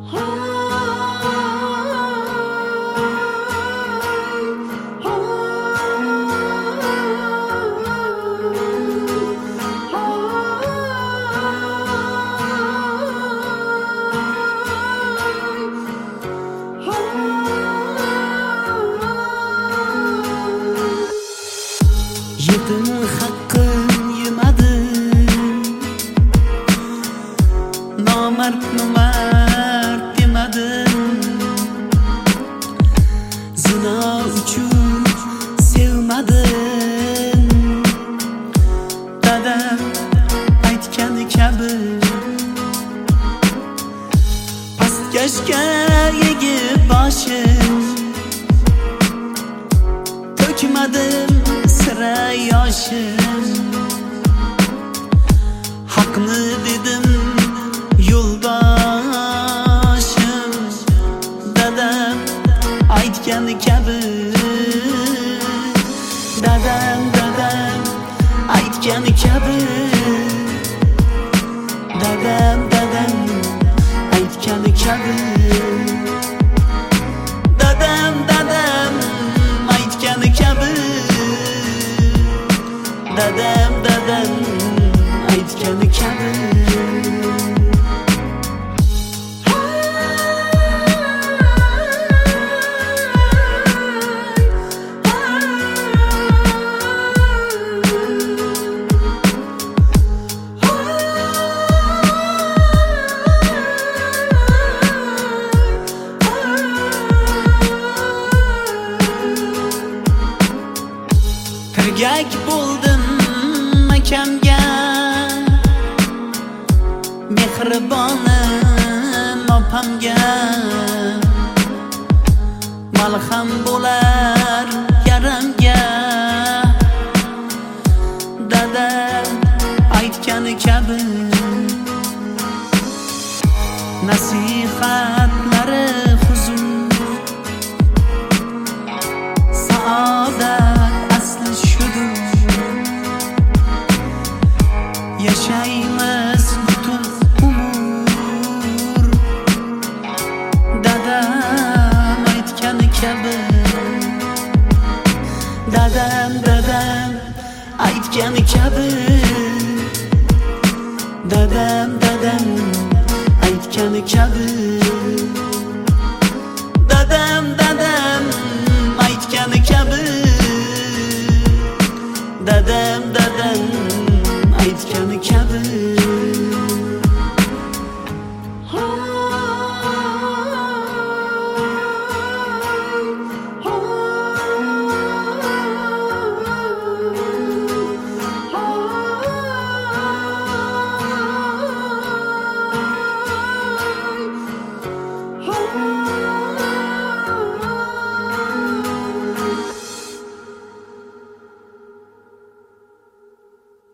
Yetim haqqim yemadi, nomardni mard demadim. Zino uchun sevmadim. Dadam aytgani kabi pastkashga egib boshim, to'kmadim sira yoshim. Haqni dedim yo'ldoshim, dadam aytgani kabi. Dadam aytgani kabi. Dadam aytgani kabi. Dadam aytgani kabi. Dadam aytgani kabi. Tirgak bo'ldim akamga, mehribonim opamga. Malham bo'lar yaramga. Dadam aytgani kabi. Nasihatlari huzur, saodat asli shudur. Yashaymiz butun umr. Dadam aytgani kabi. Dadam aytgani kabi. Dadam aytgani kabi.